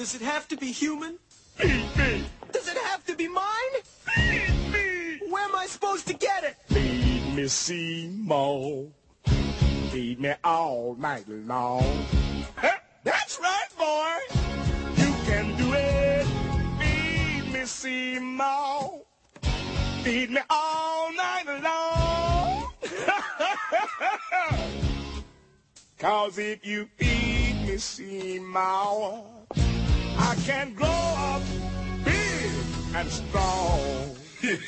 Does it have to be human? Feed me. Does it have to be mine? Feed me. Where am I supposed to get it? Feed me, Seymour. Feed me all night long. That's right, boy. You can do it. Feed me, Seymour. Feed me all night long. 'Cause if you feed me, Seymour, I can grow up big and strong.